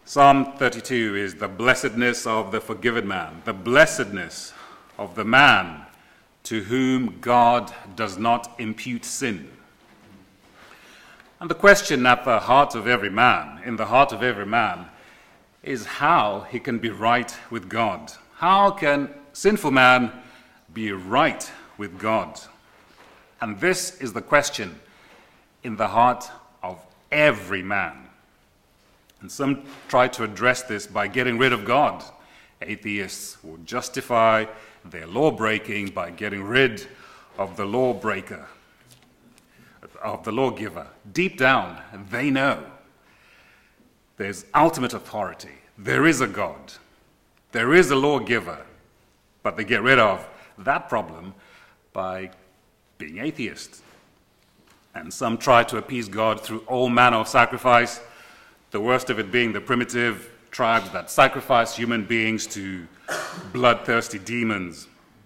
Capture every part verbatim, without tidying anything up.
Psalm thirty-two is the blessedness of the forgiven man, the blessedness of the man to whom God does not impute sin. And the question at the heart of every man, in the heart of every man, is how he can be right with God. How can sinful man be right with God? And this is the question in the heart of every man. And some try to address this by getting rid of God. Atheists will justify their law-breaking by getting rid of the lawbreaker, of the lawgiver. Deep down, they know there's ultimate authority. There is a God. There is a lawgiver. But they get rid of that problem by being atheists. And some try to appease God through all manner of sacrifice, the worst of it being the primitive tribes that sacrifice human beings to bloodthirsty demons.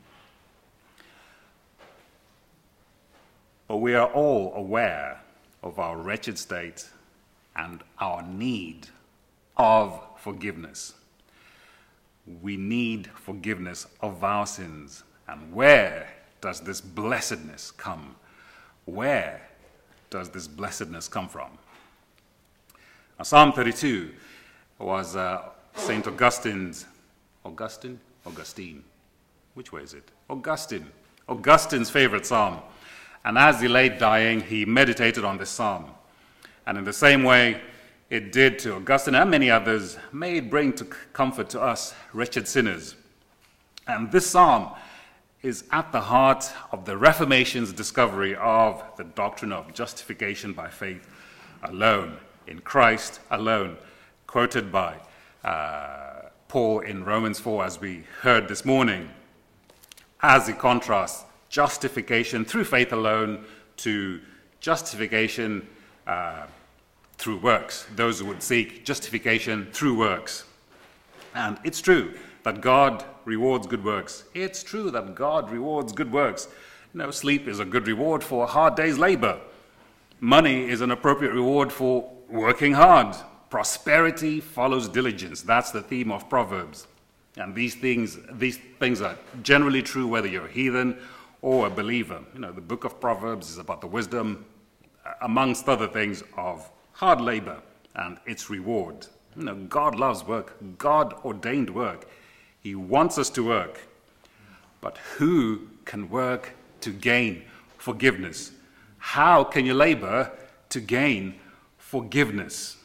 But we are all aware of our wretched state and our need of forgiveness. We need forgiveness of our sins. And where does this blessedness come? Where does this blessedness come from? Now, Psalm thirty-two was uh, Saint Augustine's, Augustine? Augustine. Which way is it? Augustine. Augustine's favorite psalm. And as he lay dying, he meditated on this psalm. And in the same way it did to Augustine and many others, may it bring to comfort to us wretched sinners. And this psalm is at the heart of the Reformation's discovery of the doctrine of justification by faith alone, in Christ alone, quoted by uh, Paul in Romans four, as we heard this morning, as he contrasts justification through faith alone to justification uh, through works, those who would seek justification through works. And it's true that God rewards good works. It's true that God rewards good works. You know, sleep is a good reward for a hard day's labor. Money is an appropriate reward for working hard. Prosperity follows diligence. That's the theme of Proverbs. And these things, these things are generally true whether you're a heathen or a believer. You know, the book of Proverbs is about the wisdom, amongst other things, of hard labor and its reward. You know, God loves work. God ordained work. He wants us to work. But who can work to gain forgiveness? How can you labor to gain forgiveness?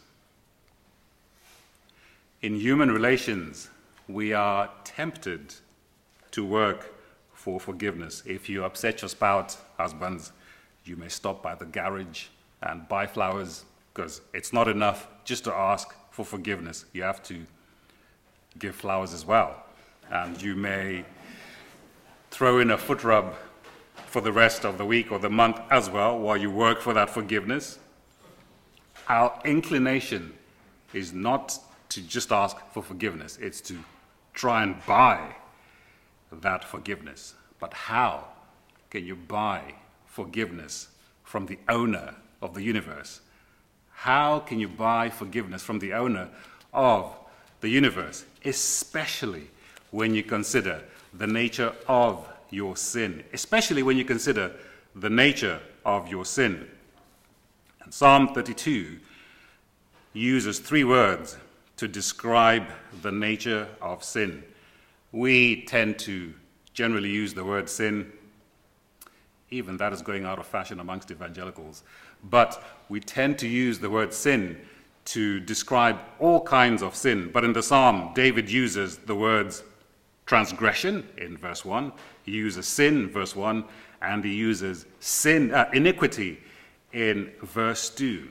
In human relations, we are tempted to work for forgiveness. If you upset your spouse, husbands, you may stop by the garage and buy flowers, because it's not enough just to ask for forgiveness. You have to give flowers as well. And you may throw in a foot rub for the rest of the week or the month as well while you work for that forgiveness. Our inclination is not to just ask for forgiveness. It's to try and buy that forgiveness. But how can you buy forgiveness from the owner of the universe? How can you buy forgiveness from the owner of the universe, especially when you consider the nature of your sin, especially when you consider the nature of your sin? And Psalm thirty-two uses three words to describe the nature of sin. We tend to generally use the word sin. Even that is going out of fashion amongst evangelicals. But we tend to use the word sin to describe all kinds of sin. But in the psalm, David uses the words transgression in verse one. He uses sin in verse one. And he uses sin, uh, iniquity in verse two.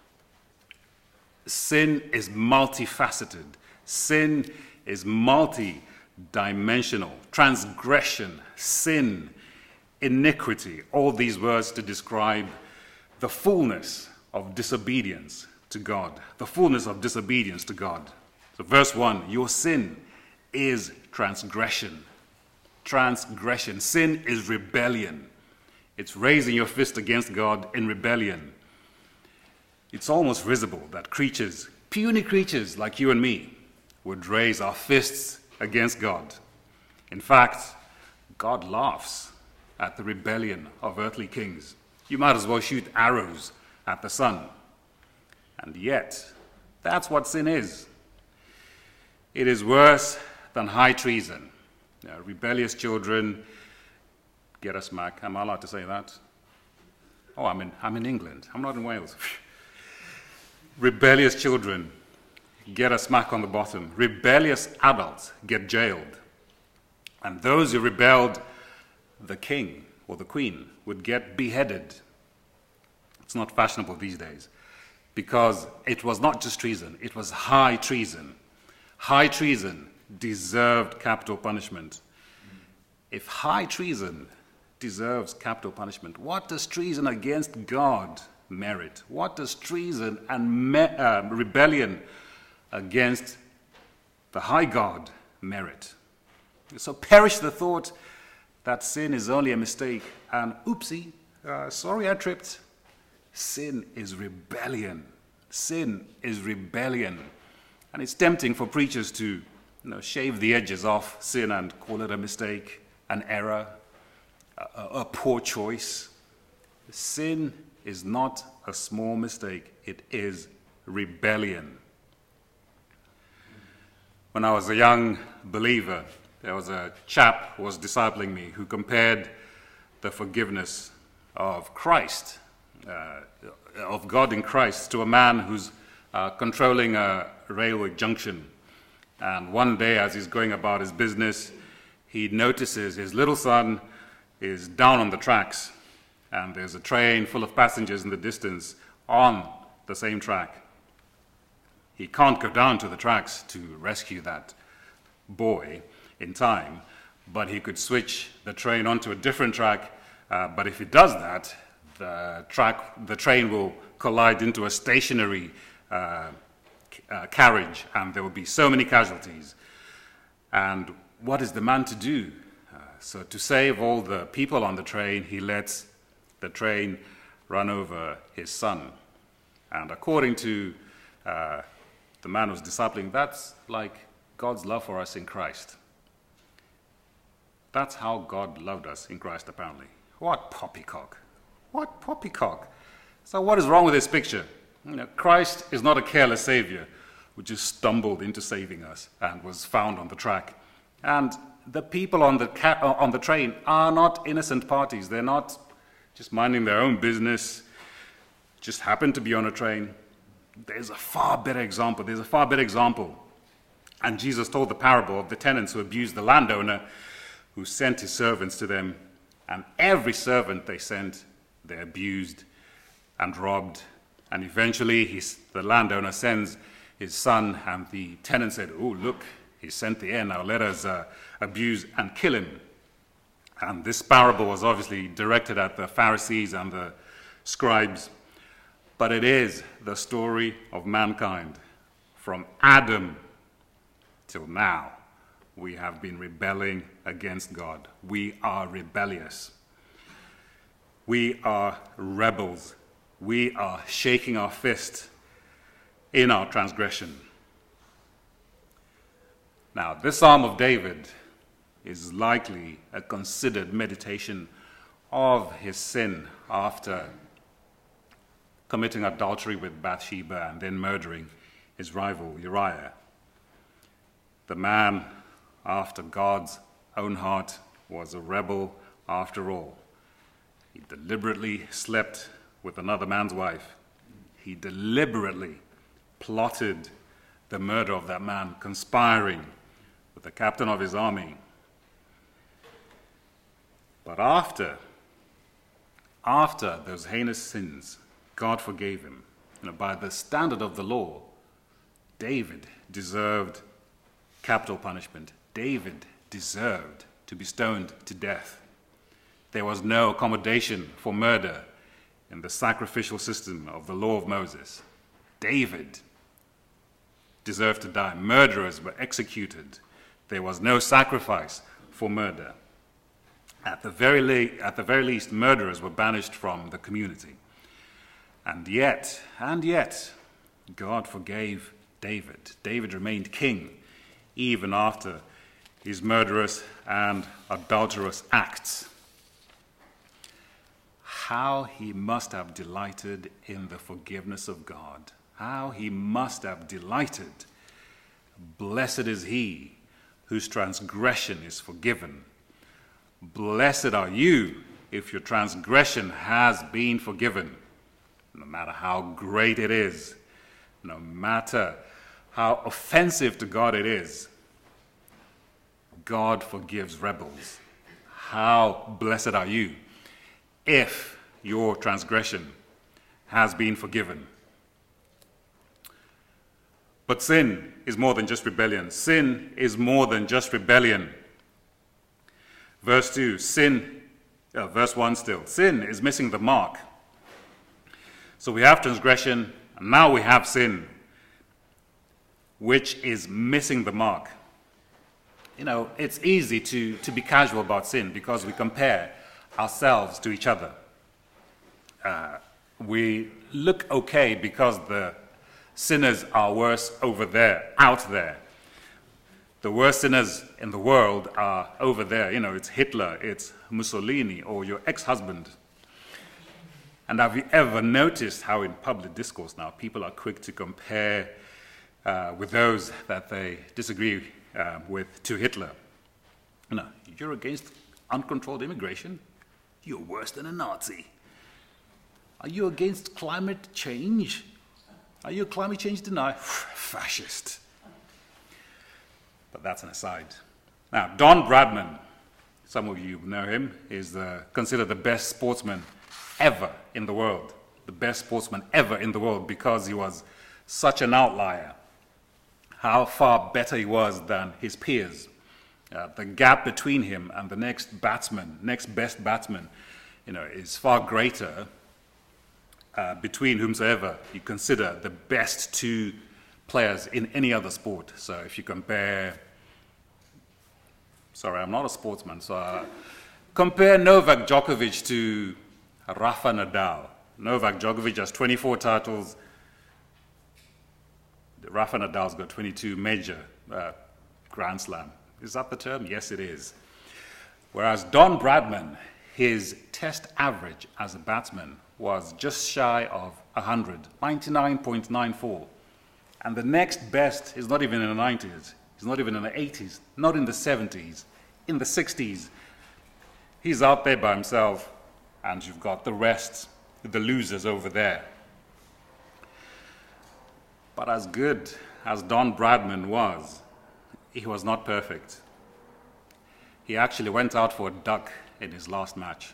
Sin is multifaceted. Sin is multi-dimensional. Transgression, sin, iniquity, all these words to describe the fullness of disobedience to God. The fullness of disobedience to God. So verse one, your sin is transgression. Transgression. Sin is rebellion. It's raising your fist against God in rebellion. It's almost visible that creatures Puny creatures like you and me would raise our fists against God. In fact, God laughs at the rebellion of earthly kings. You might as well shoot arrows at the sun. And yet, that's what sin is. It is worse than high treason. You know, rebellious children get a smack. Am I allowed to say that? Oh, I'm in, I'm in England. I'm not in Wales. Rebellious children get a smack on the bottom. Rebellious adults get jailed. And those who rebelled, the king or the queen, would get beheaded. It's not fashionable these days, because it was not just treason, it was high treason. High treason deserved capital punishment. If high treason deserves capital punishment, what does treason against God merit? What does treason and me- uh, rebellion against the high God merit? So perish the thought that sin is only a mistake and oopsie, uh, sorry I tripped. Sin is rebellion. Sin is rebellion. And it's tempting for preachers to you know, shave the edges off sin and call it a mistake, an error, a, a poor choice. Sin is not a small mistake. It is rebellion. When I was a young believer, there was a chap who was discipling me who compared the forgiveness of Christ, uh, of God in Christ, to a man who's uh, controlling a railway junction. And one day, as he's going about his business, he notices his little son is down on the tracks, and there's a train full of passengers in the distance on the same track. He can't go down to the tracks to rescue that boy in time, but he could switch the train onto a different track. Uh, but if he does that, the track, the train will collide into a stationary uh, uh, carriage, and there will be so many casualties. And what is the man to do? Uh, so to save all the people on the train, he lets the train run over his son. And according to uh, the man who's discipling, that's like God's love for us in Christ. That's how God loved us in Christ, apparently. What poppycock? What poppycock? So what is wrong with this picture? You know, Christ is not a careless savior who just stumbled into saving us and was found on the track. And the people on the, ca- on the train are not innocent parties. They're not just minding their own business, just happen to be on a train. There's a far better example. There's a far better example. And Jesus told the parable of the tenants who abused the landowner, who sent his servants to them, and every servant they sent, they abused and robbed. And eventually his, the landowner sends his son, and the tenant said, oh, look, he sent the heir, now let us uh, abuse and kill him. And this parable was obviously directed at the Pharisees and the scribes, but it is the story of mankind. From Adam till now, we have been rebelling against God. We are rebellious. We are rebels. We are shaking our fist in our transgression. Now, this Psalm of David is likely a considered meditation of his sin after committing adultery with Bathsheba and then murdering his rival Uriah. The man after God's own heart was a rebel after all. He deliberately slept with another man's wife. He deliberately plotted the murder of that man, conspiring with the captain of his army. But after, after those heinous sins, God forgave him. You know, by the standard of the law, David deserved capital punishment. David deserved to be stoned to death. There was no accommodation for murder in the sacrificial system of the law of Moses. David deserved to die. Murderers were executed. There was no sacrifice for murder. At the very, le- at the very least, murderers were banished from the community. And yet, and yet, God forgave David. David remained king even after his murderous and adulterous acts. How he must have delighted in the forgiveness of God. How he must have delighted. Blessed is he whose transgression is forgiven. Blessed are you if your transgression has been forgiven, no matter how great it is, no matter how offensive to God it is. God forgives rebels. How blessed are you if your transgression has been forgiven. But sin is more than just rebellion. Sin is more than just rebellion. Verse two, sin, uh, verse one still, sin is missing the mark. So we have transgression, and now we have sin, which is missing the mark. You know, it's easy to, to be casual about sin because we compare ourselves to each other. Uh, we look okay because the sinners are worse over there, out there. The worst sinners in the world are over there. You know, it's Hitler, it's Mussolini, or your ex-husband. And have you ever noticed how in public discourse now people are quick to compare uh, with those that they disagree uh, with to Hitler? You know, you're against uncontrolled immigration? You're worse than a Nazi. Are you against climate change? Are you a climate change denier? Fascist. But that's an aside. Now, Don Bradman, some of you know him, is the, considered the best sportsman ever in the world. The best sportsman ever in the world because he was such an outlier. How far better he was than his peers. Uh, the gap between him and the next batsman, next best batsman, you know, is far greater uh, between whomsoever you consider the best two players in any other sport. So if you compare, sorry, I'm not a sportsman, so uh, compare Novak Djokovic to Rafa Nadal. Novak Djokovic has twenty-four titles. Rafa Nadal's got twenty-two major uh, Grand Slam. Is that the term? Yes, it is. Whereas Don Bradman, his test average as a batsman was just shy of one hundred, ninety-nine point nine four. And the next best is not even in the nineties. He's not even in the eighties, not in the seventies, in the sixties. He's out there by himself, and you've got the rest, the losers over there. But as good as Don Bradman was, he was not perfect. He actually went out for a duck in his last match.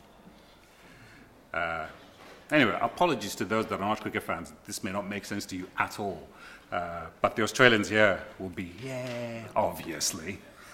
Uh, anyway, apologies to those that are not cricket fans. This may not make sense to you at all. Uh, but the Australians here will be, yeah, obviously.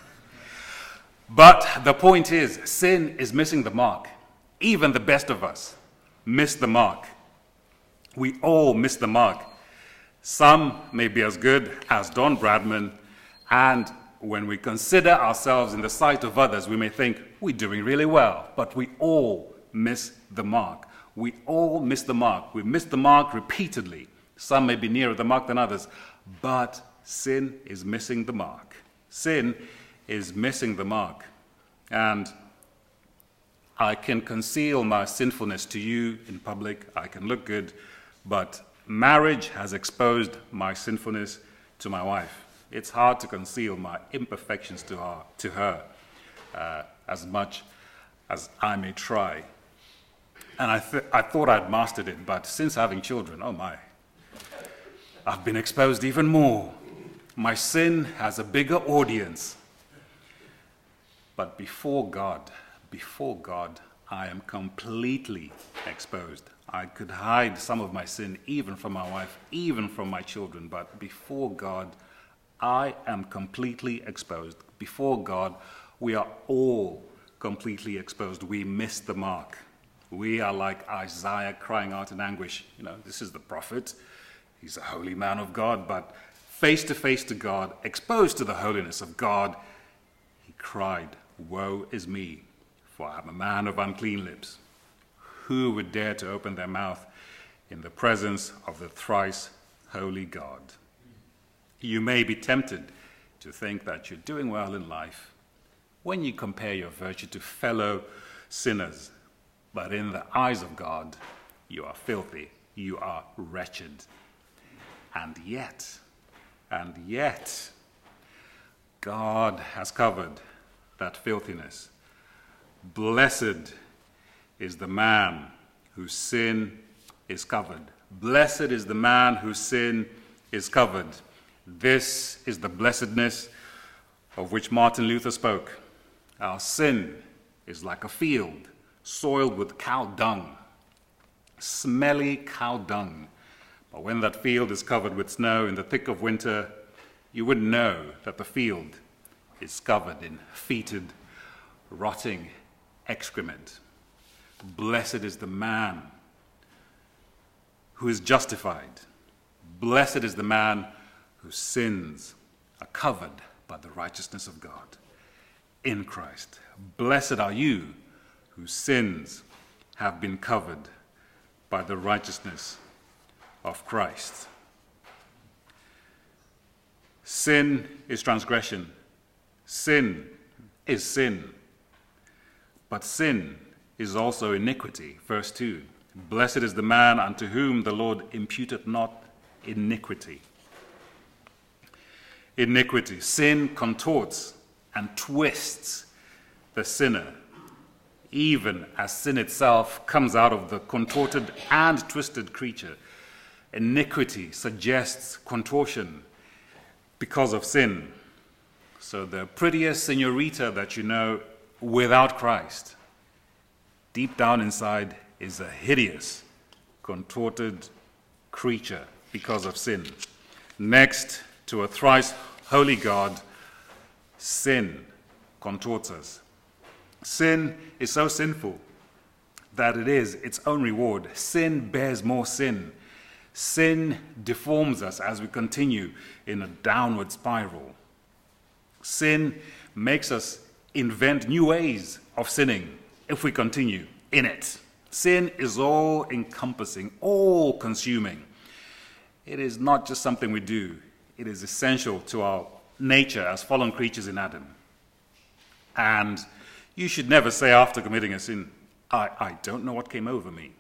But the point is, sin is missing the mark. Even the best of us miss the mark. We all miss the mark. Some may be as good as Don Bradman, and when we consider ourselves in the sight of others, we may think we're doing really well, but we all miss the mark. We all miss the mark. We miss the mark repeatedly. Some may be nearer the mark than others, but sin is missing the mark. Sin is missing the mark. And I can conceal my sinfulness to you in public. I can look good, but marriage has exposed my sinfulness to my wife. It's hard to conceal my imperfections to her, to her uh, as much as I may try. And I, th I thought I'd mastered it, but since having children, oh my, I've been exposed even more. My sin has a bigger audience. But before God, before God, I am completely exposed. I could hide some of my sin even from my wife, even from my children, but before God, I am completely exposed. Before God, we are all completely exposed. We miss the mark. We are like Isaiah crying out in anguish. You know, this is the prophet. He's a holy man of God, but face to face to God, exposed to the holiness of God, he cried, "Woe is me, for I am a man of unclean lips." Who would dare to open their mouth in the presence of the thrice holy God. You may be tempted to think that you're doing well in life when you compare your virtue to fellow sinners, but in the eyes of God, you are filthy, you are wretched. And yet, and yet, God has covered that filthiness. Blessed is the man whose sin is covered. Blessed is the man whose sin is covered. This is the blessedness of which Martin Luther spoke. Our sin is like a field soiled with cow dung, smelly cow dung. But when that field is covered with snow in the thick of winter, you wouldn't know that the field is covered in fetid, rotting excrement. Blessed is the man who is justified. Blessed is the man whose sins are covered by the righteousness of God in Christ. Blessed are you whose sins have been covered by the righteousness of Christ. Sin is transgression. Sin is sin. But sin is also iniquity. Verse two, blessed is the man unto whom the Lord imputeth not iniquity. Iniquity. Sin contorts and twists the sinner, even as sin itself comes out of the contorted and twisted creature. Iniquity suggests contortion because of sin. So the prettiest senorita that you know without Christ, deep down inside, is a hideous, contorted creature because of sin. Next to a thrice holy God, sin contorts us. Sin is so sinful that it is its own reward. Sin bears more sin. Sin deforms us as we continue in a downward spiral. Sin makes us invent new ways of sinning if we continue in it. Sin is all-encompassing, all-consuming. It is not just something we do. It is essential to our nature as fallen creatures in Adam. And you should never say after committing a sin, I, I don't know what came over me.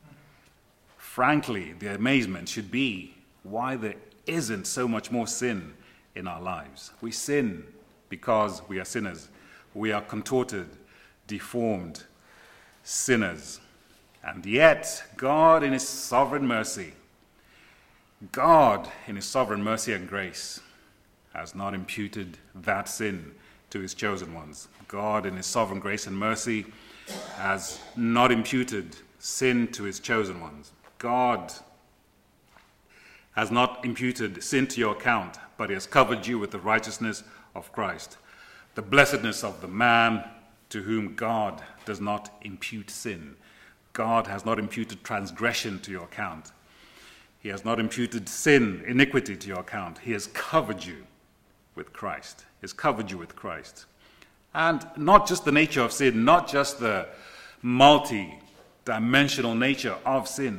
Frankly, the amazement should be why there isn't so much more sin in our lives. We sin because we are sinners. We are contorted, deformed sinners. And yet, God in his sovereign mercy, God in his sovereign mercy and grace has not imputed that sin to his chosen ones. God in his sovereign grace and mercy has not imputed sin to his chosen ones. God has not imputed sin to your account, but he has covered you with the righteousness of Christ. The blessedness of the man to whom God does not impute sin. God has not imputed transgression to your account. He has not imputed sin, iniquity to your account. He has covered you with Christ. He has covered you with Christ. And not just the nature of sin, not just the multi-dimensional nature of sin.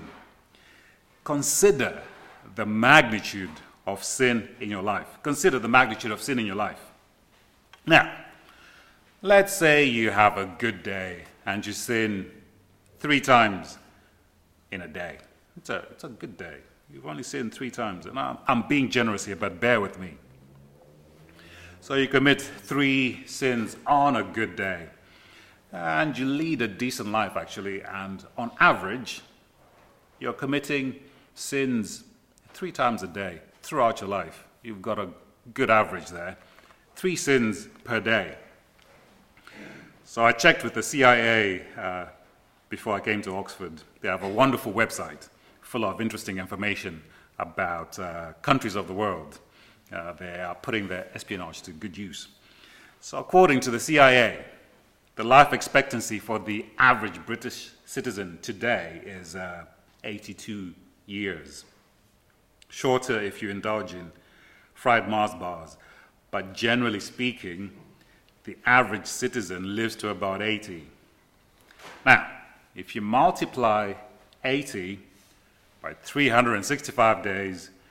Consider the magnitude of sin in your life. Consider the magnitude of sin in your life. Now, let's say you have a good day and you sin three times in a day. It's a, it's a good day. You've only sinned three times. And I'm, I'm being generous here, but bear with me. So you commit three sins on a good day. And you lead a decent life, actually. And on average, you're committing sins three times a day throughout your life. You've got a good average there. Three sins per day. So I checked with the C I A uh, before I came to Oxford. They have a wonderful website full of interesting information about uh, countries of the world. Uh, they are putting their espionage to good use. So according to the C I A, the life expectancy for the average British citizen today is uh, eighty-two years. Shorter if you indulge in fried Mars bars, but generally speaking, the average citizen lives to about eighty. Now, if you multiply eighty by three hundred sixty-five days,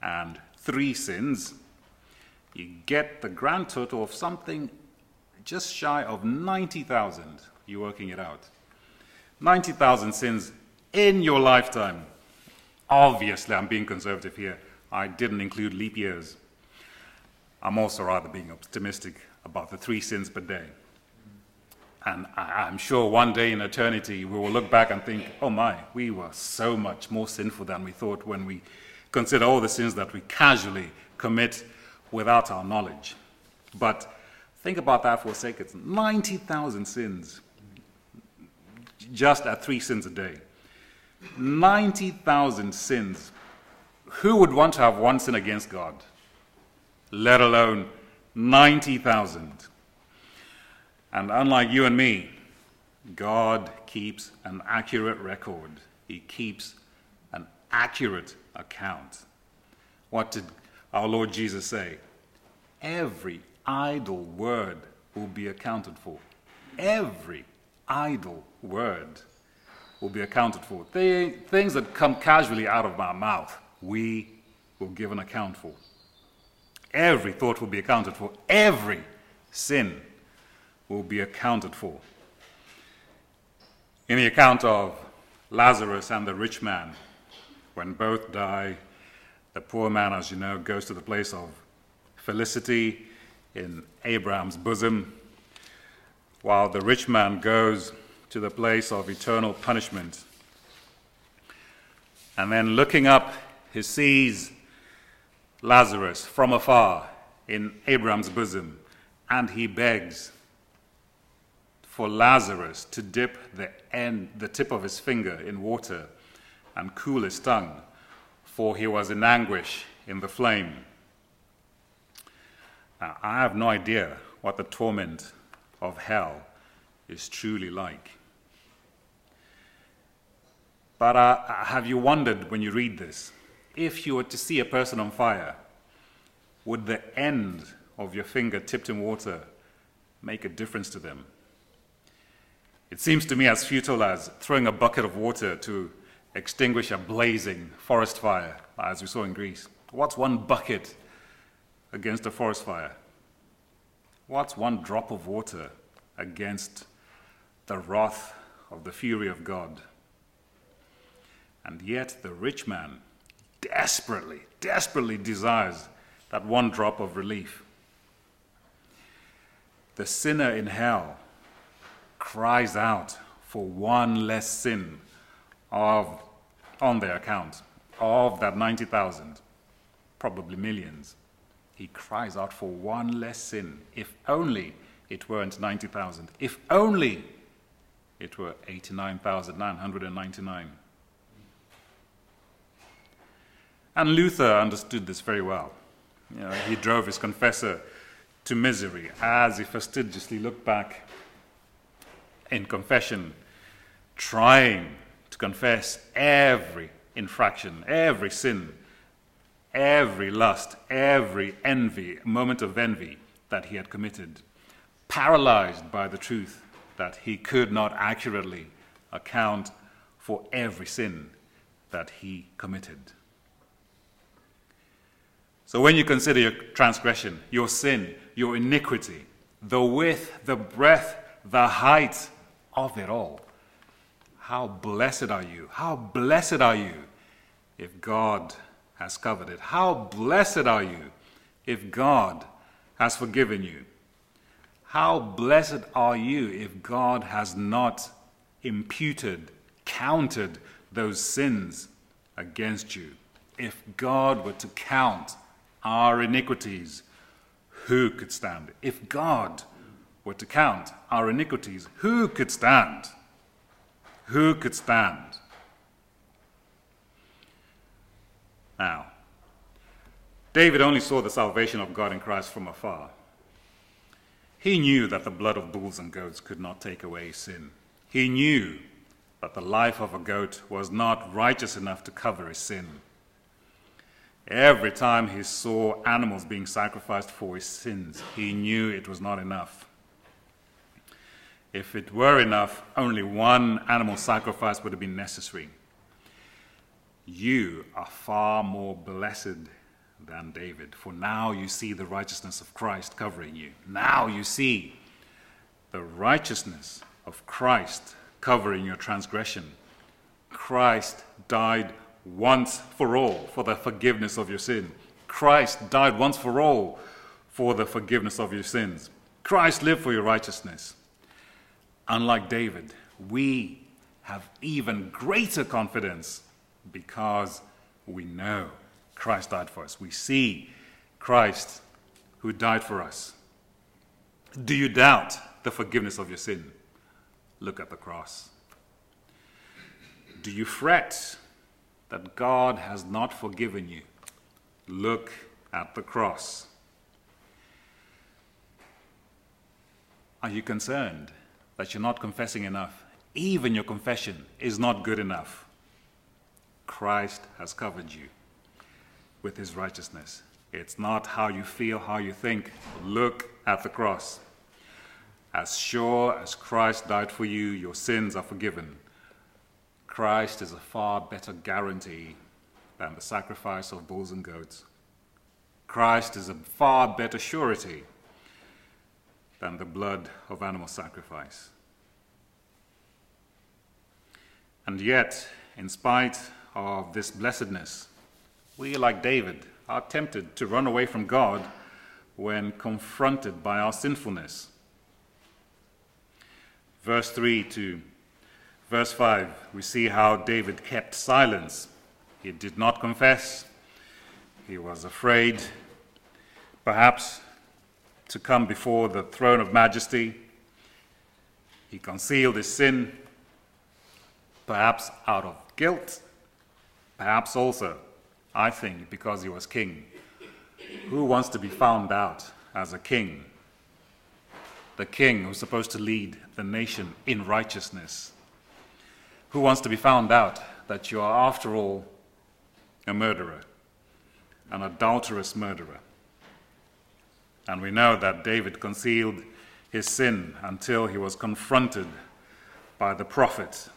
and three sins, you get the grand total of something just shy of ninety thousand. You're working it out. ninety thousand sins in your lifetime. Obviously, I'm being conservative here. I didn't include leap years. I'm also rather being optimistic about the three sins per day. And I, I'm sure one day in eternity we will look back and think, oh my, we were so much more sinful than we thought when we consider all the sins that we casually commit without our knowledge. But think about that for a second. It's ninety thousand sins just at three sins a day. ninety thousand sins. Who would want to have one sin against God, let alone ninety thousand? And unlike you and me, God keeps an accurate record. He keeps an accurate account. What did our Lord Jesus say? Every idle word will be accounted for. Every idle word will be accounted for. The things that come casually out of our mouth, we will give an account for. Every thought will be accounted for. Every sin will be accounted for. In the account of Lazarus and the rich man, when both die, the poor man, as you know, goes to the place of felicity in Abraham's bosom, while the rich man goes to the place of eternal punishment. And then looking up, he sees Lazarus from afar in Abraham's bosom, and he begs for Lazarus to dip the end, the tip of his finger in water and cool his tongue, for he was in anguish in the flame. Now, I have no idea what the torment of hell is truly like. But uh, have you wondered when you read this, if you were to see a person on fire, would the end of your finger tipped in water make a difference to them? It seems to me as futile as throwing a bucket of water to extinguish a blazing forest fire, as we saw in Greece. What's one bucket against a forest fire? What's one drop of water against the wrath of the fury of God? And yet the rich man desperately, desperately desires that one drop of relief. The sinner in hell cries out for one less sin of, on their account of that ninety thousand, probably millions. He cries out for one less sin. If only it weren't ninety thousand. If only it were eighty-nine thousand nine hundred ninety-nine. And Luther understood this very well. You know, he drove his confessor to misery as he fastidiously looked back in confession, trying to confess every infraction, every sin, every lust, every envy, moment of envy that he had committed, paralyzed by the truth that he could not accurately account for every sin that he committed. So when you consider your transgression, your sin, your iniquity, the width, the breadth, the height of it all, how blessed are you? How blessed are you if God has covered it? How blessed are you if God has forgiven you? How blessed are you if God has not imputed, counted those sins against you? If God were to count our iniquities, who could stand? If God were to count our iniquities, who could stand? Who could stand? Now, David only saw the salvation of God in Christ from afar. He knew that the blood of bulls and goats could not take away sin. He knew that the life of a goat was not righteous enough to cover his sin. Every time he saw animals being sacrificed for his sins, he knew it was not enough. If it were enough, only one animal sacrifice would have been necessary. You are far more blessed than David. For now you see the righteousness of Christ covering you. Now you see the righteousness of Christ covering your transgression. Christ died once for all for the forgiveness of your sin. Christ died once for all for the forgiveness of your sins. Christ lived for your righteousness. Unlike David, we have even greater confidence because we know Christ died for us. We see Christ who died for us. Do you doubt the forgiveness of your sin? Look at the cross. Do you fret that God has not forgiven you? Look at the cross. Are you concerned that you're not confessing enough? Even your confession is not good enough. Christ has covered you with his righteousness. It's not how you feel, how you think. Look at the cross. As sure as Christ died for you, your sins are forgiven. Christ is a far better guarantee than the sacrifice of bulls and goats. Christ is a far better surety than the blood of animal sacrifice. And yet, in spite of this blessedness, we, like David, are tempted to run away from God when confronted by our sinfulness. Verse three to verse five, we see how David kept silence. He did not confess. He was afraid, perhaps, to come before the throne of majesty. He concealed his sin, perhaps out of guilt, perhaps also, I think, because he was king. Who wants to be found out as a king? The king who's supposed to lead the nation in righteousness. Who wants to be found out that you are, after all, a murderer, an adulterous murderer? And we know that David concealed his sin until he was confronted by the prophet.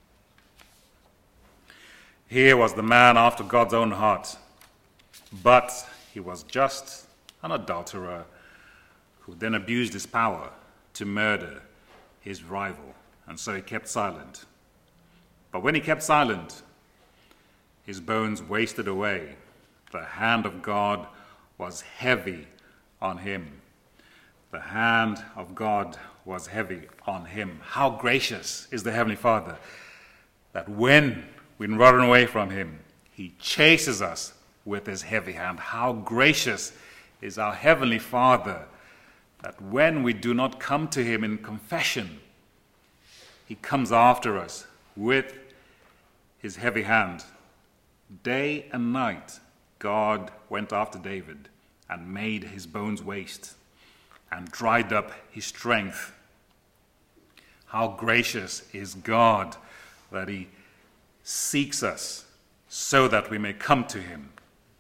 Here was the man after God's own heart, but he was just an adulterer who then abused his power to murder his rival, and so he kept silent. But when he kept silent, his bones wasted away. The hand of God was heavy on him. The hand of God was heavy on him. How gracious is the Heavenly Father that when we run away from him, he chases us with his heavy hand. How gracious is our Heavenly Father that when we do not come to him in confession, he comes after us with his heavy hand. Day and night, God went after David and made his bones waste and dried up his strength. How gracious is God that he seeks us so that we may come to him.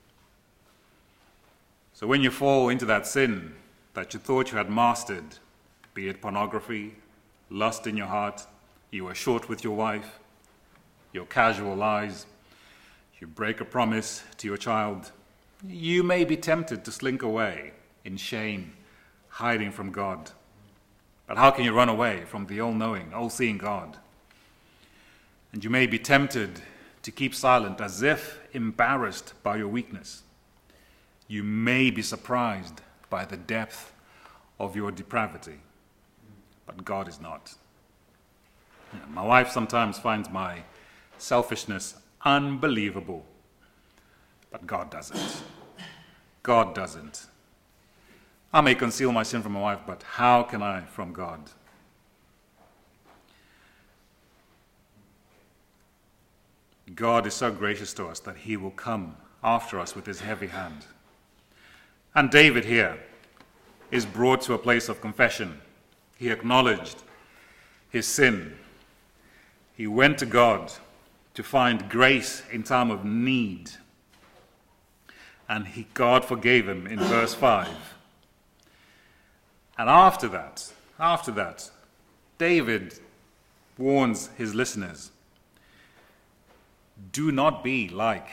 So when you fall into that sin that you thought you had mastered, be it pornography, lust in your heart, you were short with your wife, your casual lies, you break a promise to your child, you may be tempted to slink away in shame, hiding from God. But how can you run away from the all-knowing, all-seeing God? And you may be tempted to keep silent as if embarrassed by your weakness. You may be surprised by the depth of your depravity, but God is not. You know, my wife sometimes finds my selfishness unbelievable, but God doesn't. God doesn't. I may conceal my sin from my wife, but how can I from God? God is so gracious to us that he will come after us with his heavy hand. And David here is brought to a place of confession. He acknowledged his sin. He went to God to find grace in time of need. And he, God forgave him in verse five. And after that, after that, David warns his listeners, do not be like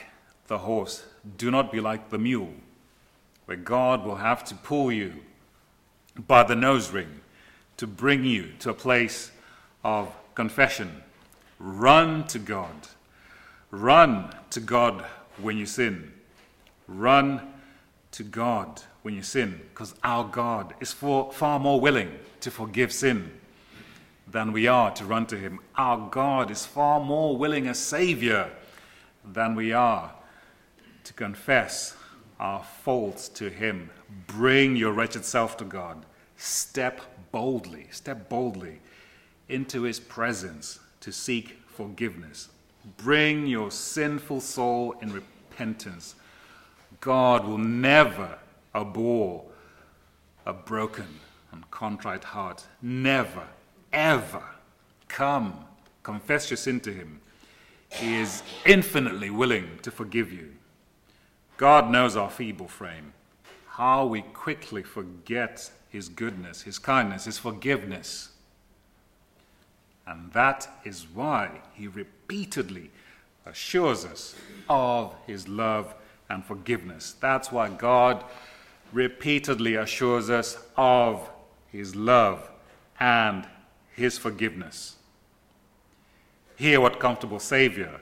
the horse. Do not be like the mule, where God will have to pull you by the nose ring to bring you to a place of confession. Run to God. Run to God when you sin. Run to God when you sin, because our God is for, far more willing to forgive sin than we are to run to him. Our God is far more willing a Savior than we are to confess our faults to him. Bring your wretched self to God. Step boldly, step boldly into his presence to seek forgiveness. Bring your sinful soul in repentance. God will never abhor a broken and contrite heart. Never, ever. Come, confess your sin to him. He is infinitely willing to forgive you. God knows our feeble frame, how we quickly forget his goodness, his kindness, his forgiveness. And that is why he repeatedly assures us of his love and forgiveness. That's why God repeatedly assures us of his love and his forgiveness. Hear what comfortable Savior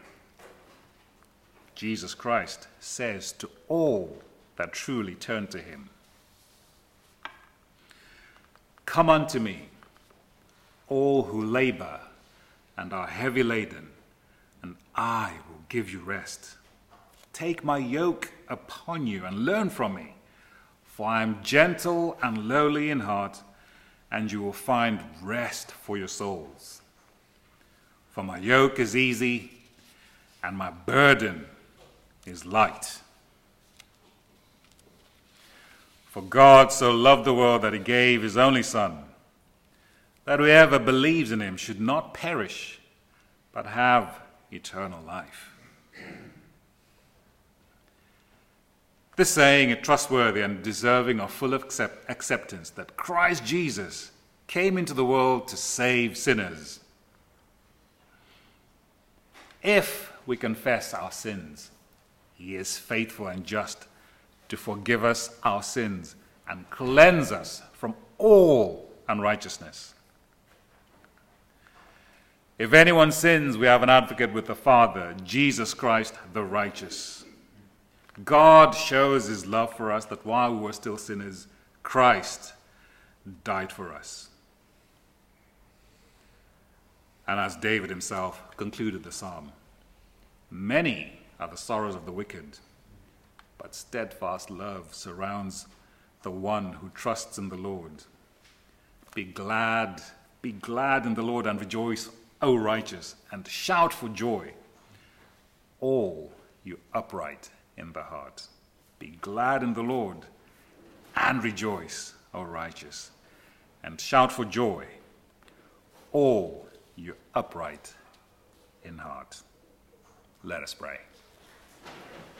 Jesus Christ says to all that truly turn to him. Come unto me, all who labor and are heavy laden, and I will give you rest. Take my yoke upon you and learn from me, for I am gentle and lowly in heart, and you will find rest for your souls. For my yoke is easy, and my burden is light. For God so loved the world that he gave his only Son, that whoever believes in him should not perish, but have eternal life. This saying is trustworthy and deserving of full accept- acceptance, that Christ Jesus came into the world to save sinners. If we confess our sins, he is faithful and just to forgive us our sins and cleanse us from all unrighteousness. If anyone sins, we have an advocate with the Father, Jesus Christ the righteous. God shows his love for us, that while we were still sinners, Christ died for us. And as David himself concluded the psalm, many are the sorrows of the wicked, but steadfast love surrounds the one who trusts in the Lord. Be glad, be glad in the Lord and rejoice, O righteous, and shout for joy, all you upright in the heart. Be glad in the Lord and rejoice, O righteous, and shout for joy, all you upright in heart. Let us pray.